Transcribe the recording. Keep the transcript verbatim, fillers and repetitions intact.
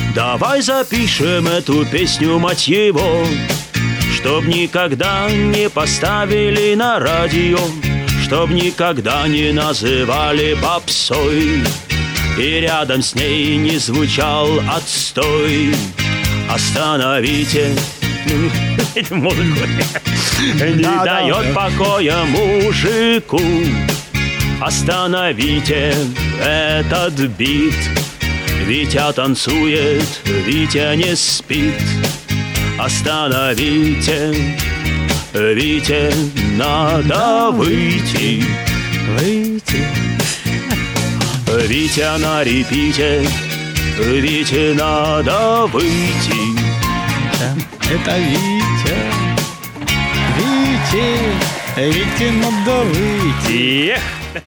Давай запишем эту песню, мать его, чтоб никогда не поставили на радио, чтоб никогда не называли попсой, и рядом с ней не звучал отстой. Остановите музыку, не дает покоя мужику. Остановите этот бит, Витя танцует, Витя не спит. Остановите, Вите надо выйти. Выйти. Витя на репите, Вите надо выйти. Это Витя. Вите, Вите надо выйти. Эх!